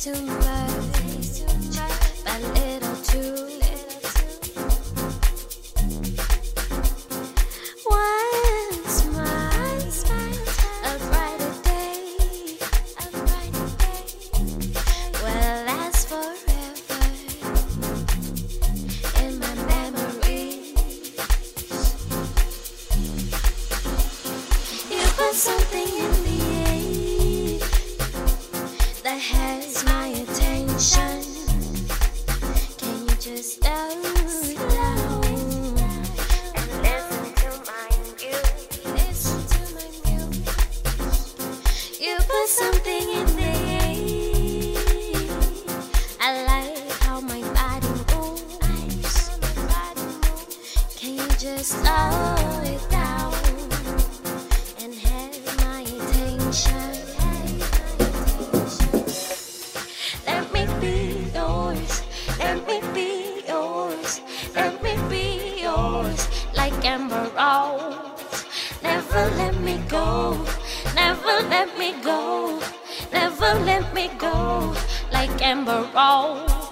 too much, but little too. Once more, a brighter day will last forever in my memory. You put something in the air that has my attention. Can you just slow down and listen to my music? You put something in the air. I like how my body moves. Can you just slow it down and have my attention? Let me be yours. Let me be yours. Let me be yours. Like Amber Rose. Never let me go. Never let me go. Never let me go. Like Amber Rose.